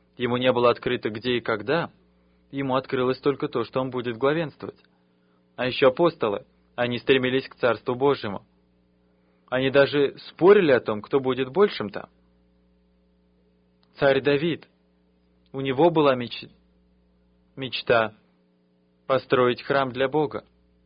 Ему не было открыто где и когда, ему открылось только то, что он будет главенствовать. А еще апостолы, они стремились к Царству Божьему. Они даже спорили о том, кто будет большим там. Царь Давид, у него была мечта построить храм для Бога,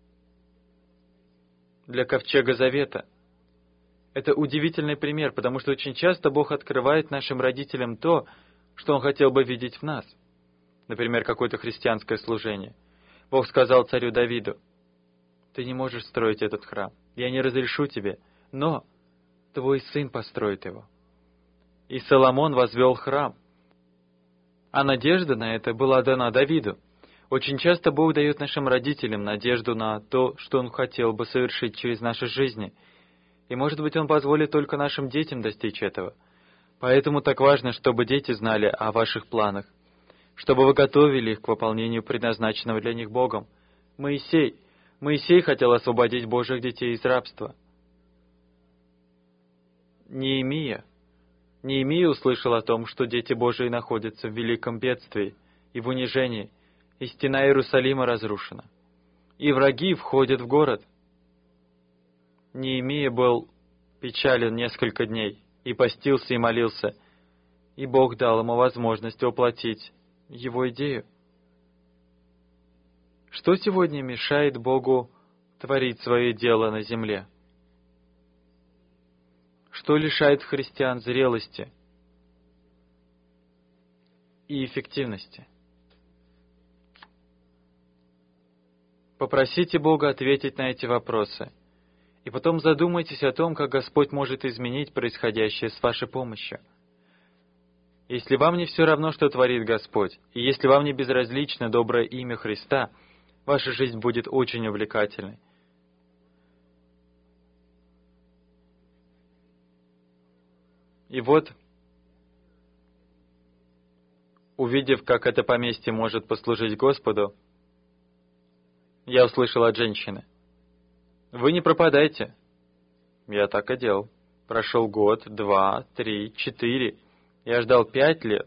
для ковчега Завета. Это удивительный пример, потому что очень часто Бог открывает нашим родителям то, что Он хотел бы видеть в нас. Например, какое-то христианское служение. Бог сказал царю Давиду: «Ты не можешь строить этот храм, я не разрешу тебе, но твой сын построит его». И Соломон возвел храм. А надежда на это была дана Давиду. Очень часто Бог дает нашим родителям надежду на то, что Он хотел бы совершить через наши жизни. И, может быть, Он позволит только нашим детям достичь этого. Поэтому так важно, чтобы дети знали о ваших планах, чтобы вы готовили их к выполнению предназначенного для них Богом. Моисей хотел освободить Божьих детей из рабства. Неемия услышал о том, что дети Божии находятся в великом бедствии и в унижении, и стена Иерусалима разрушена, и враги входят в город. Неемия был печален несколько дней, и постился и молился, и Бог дал ему возможность воплотить его идею. Что сегодня мешает Богу творить свое дело на земле? Что лишает христиан зрелости и эффективности? Попросите Бога ответить на эти вопросы, и потом задумайтесь о том, как Господь может изменить происходящее с вашей помощью. Если вам не все равно, что творит Господь, и если вам не безразлично доброе имя Христа, ваша жизнь будет очень увлекательной. И вот, увидев, как это поместье может послужить Господу, я услышал от женщины: «Вы не пропадайте». Я так и делал. Прошел год, 2, 3, 4. Я ждал 5 лет,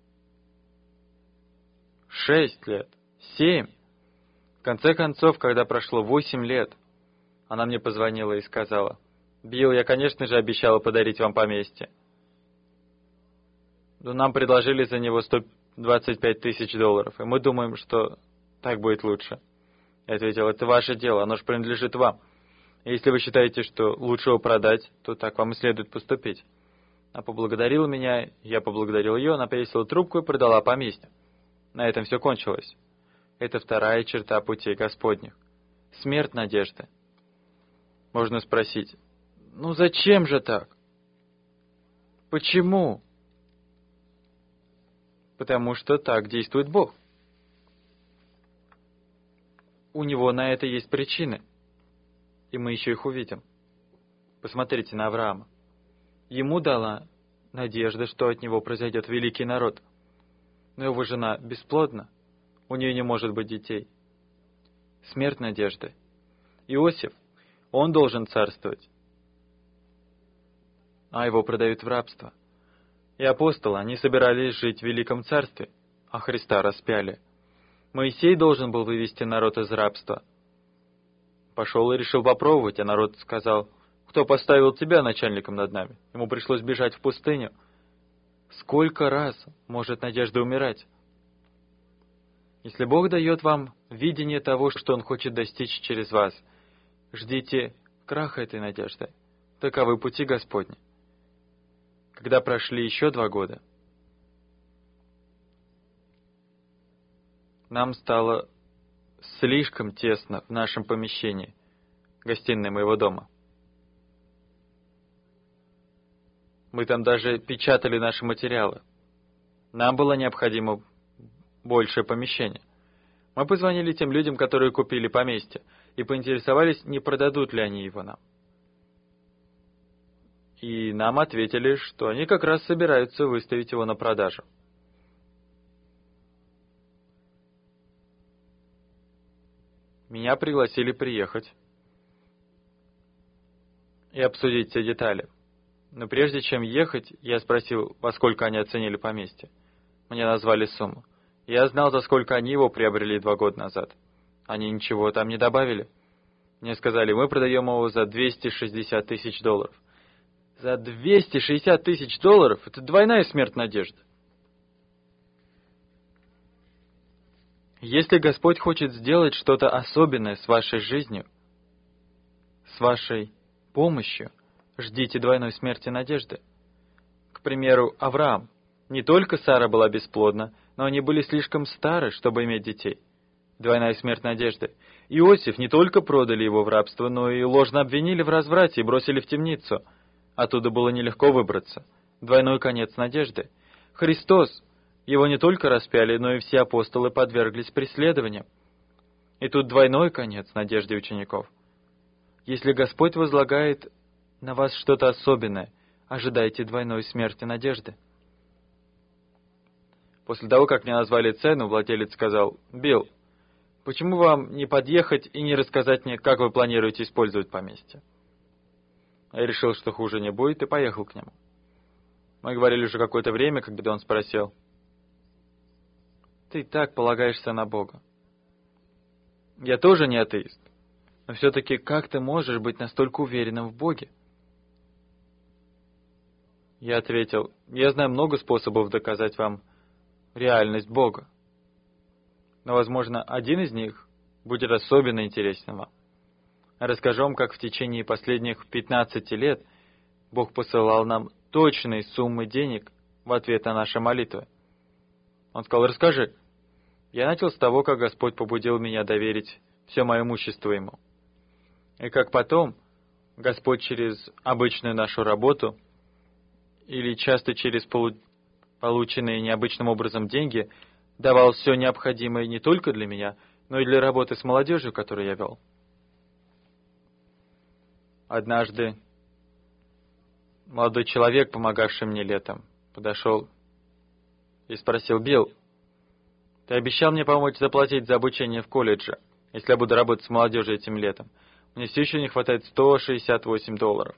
6 лет, 7. В конце концов, когда прошло 8 лет, она мне позвонила и сказала: «Билл, я, конечно же, обещала подарить вам поместье. Но нам предложили за него $125 тысяч, и мы думаем, что так будет лучше». Я ответил: «Это ваше дело, оно же принадлежит вам. Если вы считаете, что лучше его продать, то так вам и следует поступить». Она поблагодарила меня, я поблагодарил ее, она повесила трубку и продала поместье. На этом все кончилось. Это вторая черта путей Господних. Смерть надежды. Можно спросить: ну зачем же так? Почему? Потому что так действует Бог. У Него на это есть причины. И мы еще их увидим. Посмотрите на Авраама. Ему дала надежда, что от него произойдет великий народ. Но его жена бесплодна. У нее не может быть детей. Смерть надежды. Иосиф, он должен царствовать, а его продают в рабство. И апостолы, они собирались жить в великом царстве, а Христа распяли. Моисей должен был вывести народ из рабства. Пошел и решил попробовать, а народ сказал: «Кто поставил тебя начальником над нами?» Ему пришлось бежать в пустыню. Сколько раз может надежда умирать? Если Бог дает вам видение того, что Он хочет достичь через вас, ждите краха этой надежды. Таковы пути Господни. Когда прошли еще 2 года, нам стало слишком тесно в нашем помещении, гостиной моего дома. Мы там даже печатали наши материалы. Нам было необходимо большее помещение. Мы позвонили тем людям, которые купили поместье, и поинтересовались, не продадут ли они его нам. И нам ответили, что они как раз собираются выставить его на продажу. Меня пригласили приехать и обсудить все детали. Но прежде чем ехать, я спросил, во сколько они оценили поместье. Мне назвали сумму. Я знал, за сколько они его приобрели 2 года назад. Они ничего там не добавили. Мне сказали, мы продаем его за $260 тысяч. За $260 тысяч? Это двойная смерть надежды. Если Господь хочет сделать что-то особенное с вашей жизнью, с вашей помощью, ждите двойной смерти надежды. К примеру, Авраам. Не только Сара была бесплодна, но они были слишком стары, чтобы иметь детей. Двойная смерть надежды. Иосиф, не только продали его в рабство, но и ложно обвинили в разврате и бросили в темницу. Оттуда было нелегко выбраться. Двойной конец надежды. Христос. Его не только распяли, но и все апостолы подверглись преследованиям. И тут двойной конец надежды учеников. Если Господь возлагает на вас что-то особенное, ожидайте двойной смерти надежды. После того, как мне назвали цену, владелец сказал: «Билл, почему вам не подъехать и не рассказать мне, как вы планируете использовать поместье?» Я решил, что хуже не будет, и поехал к нему. Мы говорили уже какое-то время, когда он спросил: «Ты так полагаешься на Бога?» Я тоже не атеист, но все-таки как ты можешь быть настолько уверенным в Боге? Я ответил: «Я знаю много способов доказать вам реальность Бога. Но, возможно, один из них будет особенно интересен вам. Расскажу вам, как в течение последних 15 лет Бог посылал нам точные суммы денег в ответ на наши молитвы». Он сказал: «Расскажи». Я начал с того, как Господь побудил меня доверить все мое имущество Ему. И как потом Господь через обычную нашу работу или часто через полученные необычным образом деньги давал все необходимое не только для меня, но и для работы с молодежью, которую я вел. Однажды молодой человек, помогавший мне летом, подошел и спросил: «Билл, ты обещал мне помочь заплатить за обучение в колледже, если я буду работать с молодежью этим летом. Мне все еще не хватает $168.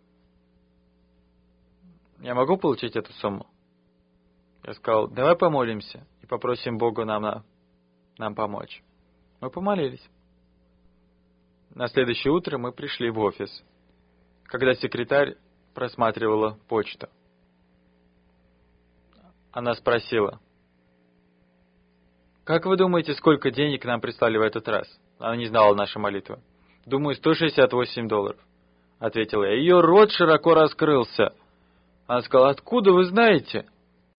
Я могу получить эту сумму?» Я сказал: «Давай помолимся и попросим Бога нам помочь». Мы помолились. На следующее утро мы пришли в офис, когда секретарь просматривала почту. Она спросила: «Как вы думаете, сколько денег нам прислали в этот раз?» Она не знала нашей молитвы. «Думаю, $168, ответил я. Ее рот широко раскрылся. Она сказала: «Откуда вы знаете?»